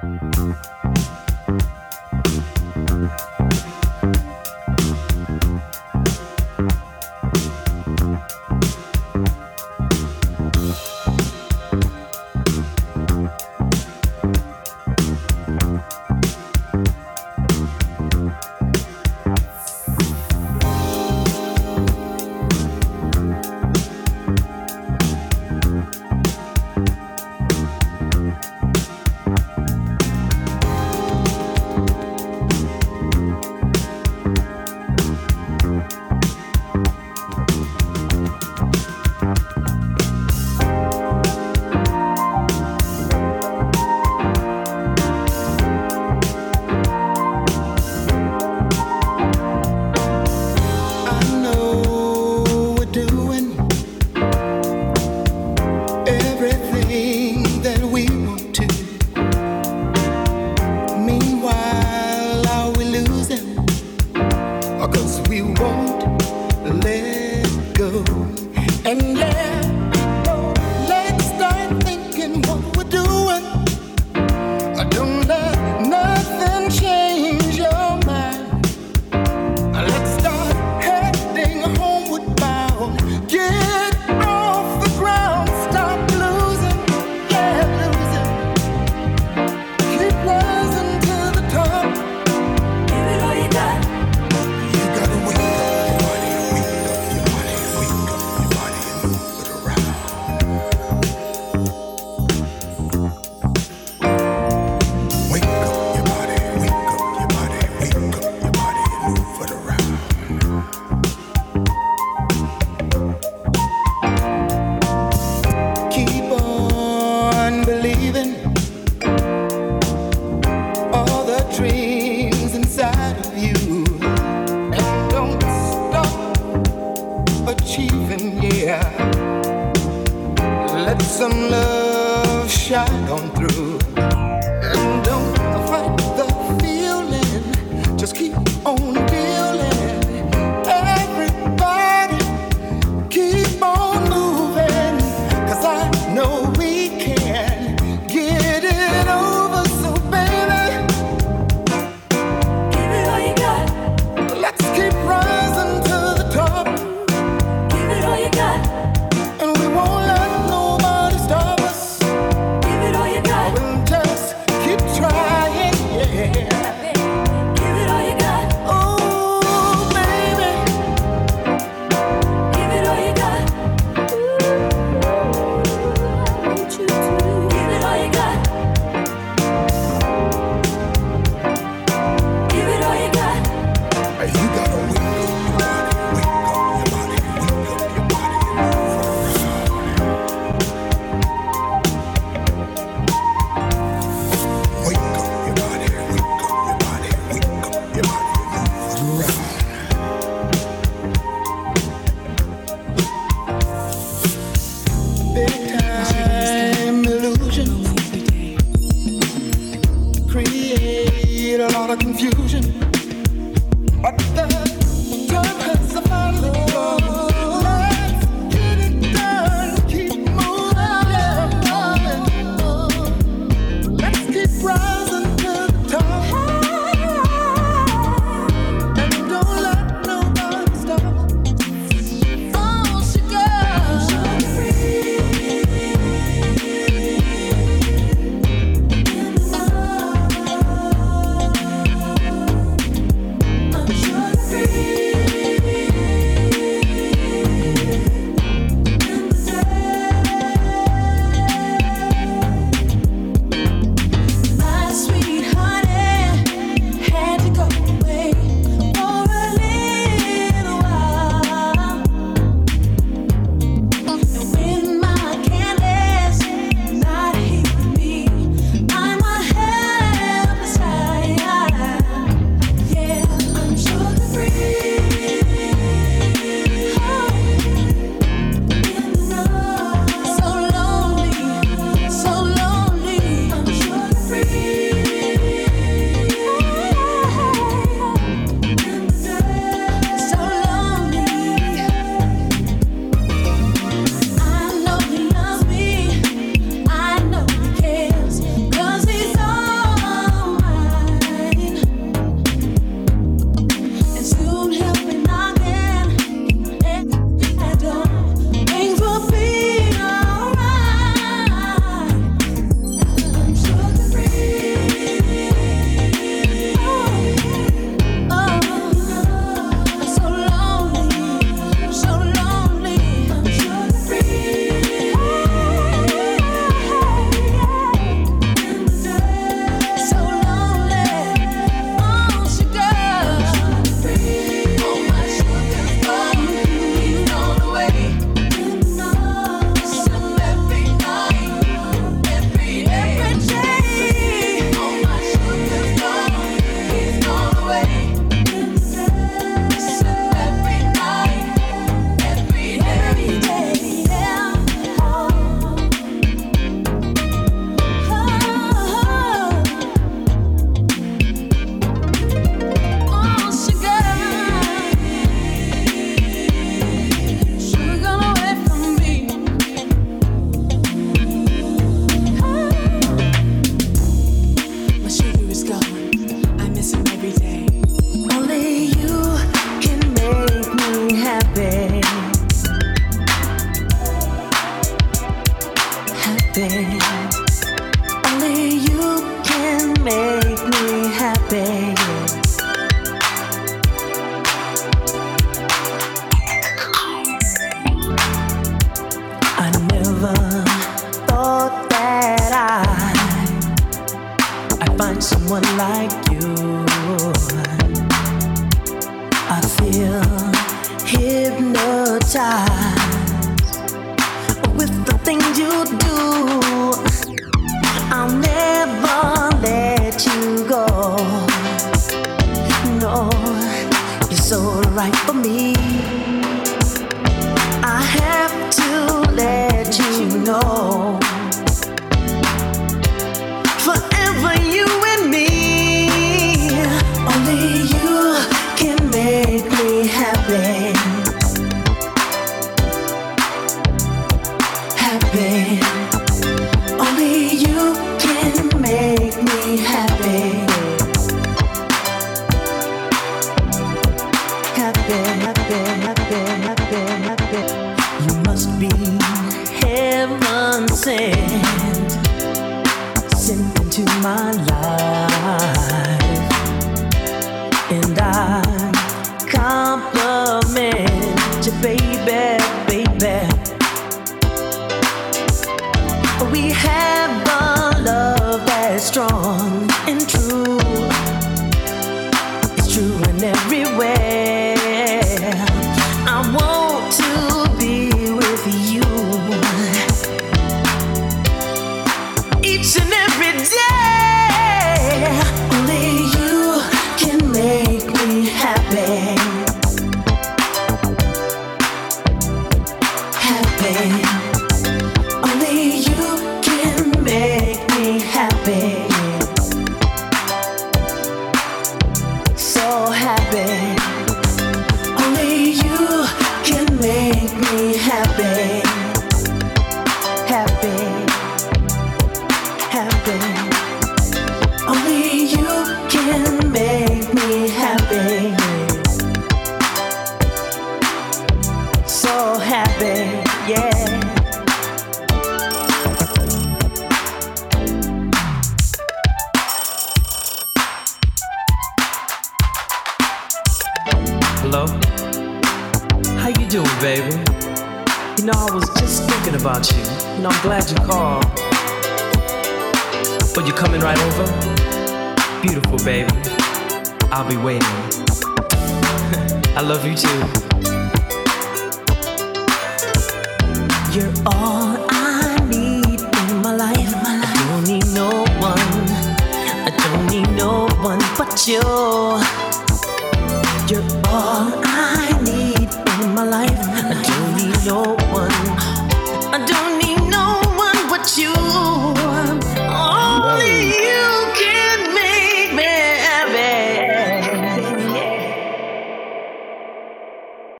Free. someone like you. I feel hypnotized with the things you do. I'll never let you go. No, you're so right for me. I have to let you know. Forever you and me. Only you can make me happy. Happy. Only you can make me happy. Happy, happy, happy, happy, happy. You must be heaven sent, sent into my life. And I compliment you, baby, baby. We have a love that's strong and true. It's true in every way. I want to be with you each and every day. Only you can make me happy. Happy. Only you can make me happy. So happy. Only you can make me happy. Happy. Happy. Only you can make me happy. So happy, yeah. Hello? How you doing, baby? You know, I was just thinking about you. You know, I'm glad you called. But you coming right over? Beautiful, baby. I'll be waiting. I love you too. You're all I need in my life. I don't need no one. I don't need no one but you. You're all I need in my life. I don't need no